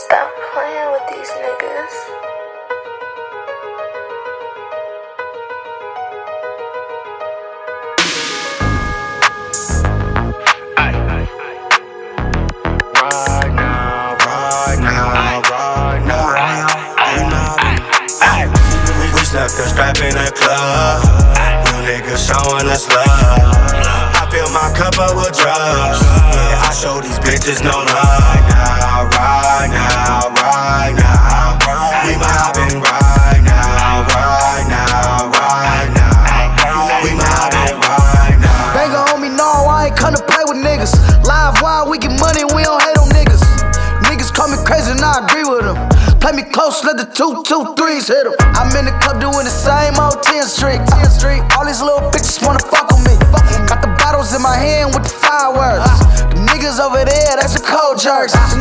Stop playing with these niggas. We snuck the strap in the club. You niggas showing us love. I fill my cup up with drugs. Yeah, I show these bitches no love. Right now. We mobbing right now. We mobbing right now. Banger on me, no, I ain't come to play with niggas. Live wild, we get money, we don't hate on niggas. Niggas call me crazy and I agree with them. Play me close, let the 2-2-3s hit them. I'm in the club doing the same old 10th Street. All these little bitches wanna fuck with me. Got the bottles in my hand with the fireworks. The niggas over there, that's the cold jerks.